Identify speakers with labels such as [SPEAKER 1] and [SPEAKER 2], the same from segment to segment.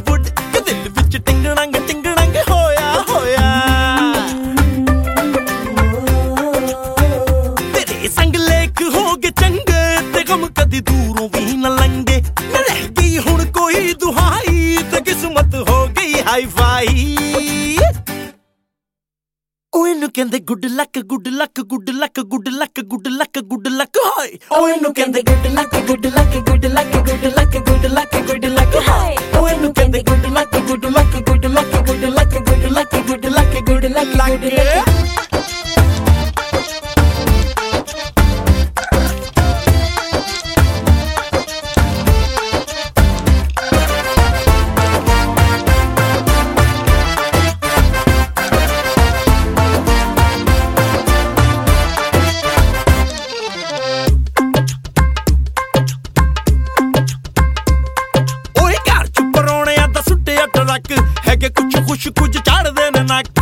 [SPEAKER 1] बॉलीवुड के दिल विच टिंगणंग टिंगणंग होया होया तेरे संग लेख होगे चंगे ते गम कदी दूरों भी न लंगे न रह गई हुण कोई दुहाई ते किस्मत हो गई हाई फाई ओनू कहंदे good luck good luck good luck good luck good luck good luck हाय ओनू कहंदे good luck good luck good luck good luck good luck good luck हाय ओनू कहंदे good luck good luck good luck good luck good luck good luck good luck है कि कुछ खुश कुछ चाड़ देने नक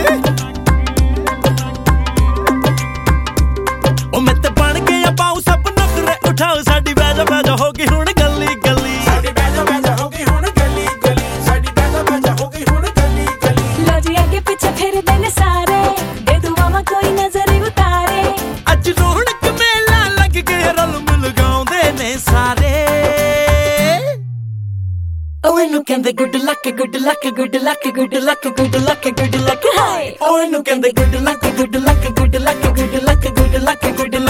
[SPEAKER 1] ओ मैं ते बन गया पाऊं सब नखरे उठाओ साडी बैजा बैजा होगी हुण गली गली
[SPEAKER 2] साडी बैजा बैजा होगी हुण गली गली साडी बैजा बैजा होगी हुण गली गली
[SPEAKER 3] लो जी आगे पीछे फिर देने सारे दे दुआवा कोई नजर उतारे
[SPEAKER 1] अज रौनक मेला लग गया रल मिल गाउंदे ने सारे ओनू कहंदे good luck good luck good luck good luck good luck good luck हाय ओनू कहंदे good luck good luck good luck good luck good luck good